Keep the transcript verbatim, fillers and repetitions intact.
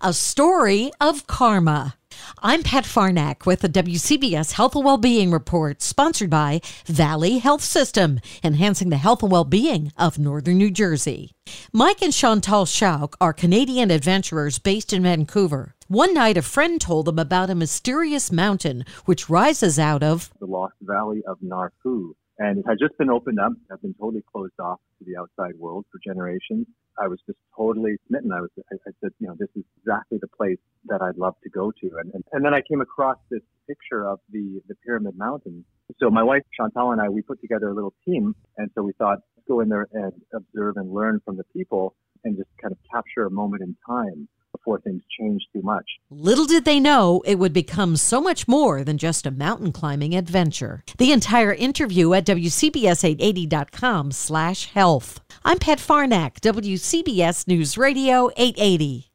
A story of karma. I'm Pat Farnack with the W C B S Health and Wellbeing Report, sponsored by Valley Health System, enhancing the health and well-being of Northern New Jersey. Mike and Chantal Schauk are Canadian adventurers based in Vancouver. One night, a friend told them about a mysterious mountain which rises out of the Lost Valley of Narfu. And it had just been opened up. It had been totally closed off to the outside world for generations. I was just totally smitten. I was, I, I said, you know, this is exactly the place that I'd love to go to. And, and, and then I came across this picture of the, the Pyramid Mountain. So my wife, Chantal, and I, we put together a little team. And so we thought, let's go in there and observe and learn from the people and just kind of capture a moment in time before things change too much. Little did they know it would become so much more than just a mountain climbing adventure. The entire interview at W C B S eight eighty dot com slash health. I'm Pat Farnack, W C B S News Radio eight eighty.